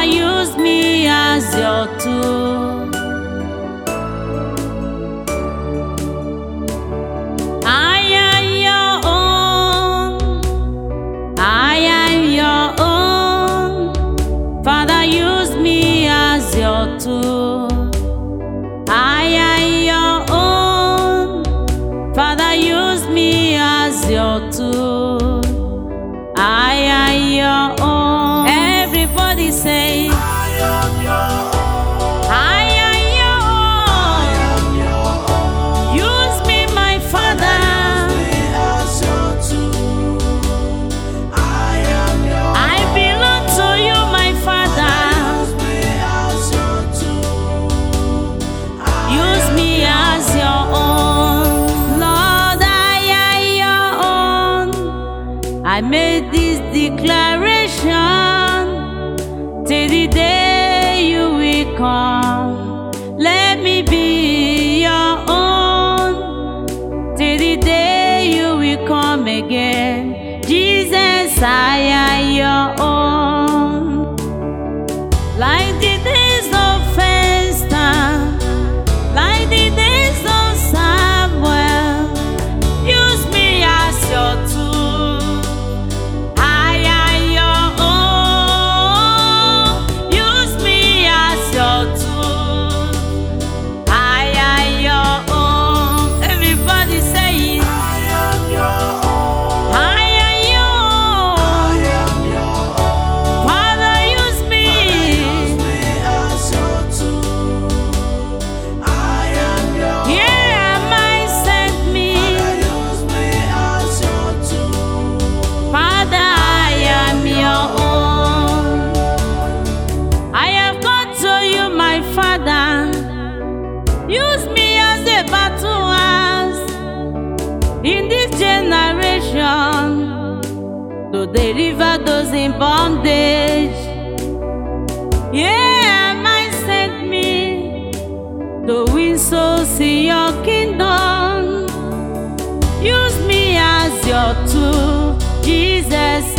use me as your tool. I am your own. I am your own. Father, use me as your tool. I am your own. Father, use me as your tool. I am your own. Everybody say, I am your own. I am your own. I am your own. Use me, my Father. Use me as your tool. I am your I belong to you, my Father. Use me as your tool. Use me as your own. Lord, I am your own. I made this declaration till the day you will come. Let me be your own till the day you will come again. Jesus, I am your own. Like the days of Esther, like the days of Samuel, use me as your tool. I am your own. Use me as your tool. I am your own. Everybody say it. I am your own. I am your own. I am your own. Father, use me. Use me as your tool. I am your own. Here am I, send me. Use me as your tool. Father, I am your own. I have come to you, my Father. Use me as a battle axe in this generation to deliver those in bondage. Yeah, I sent me to win souls in your kingdom. Use me as your tool. Jesus,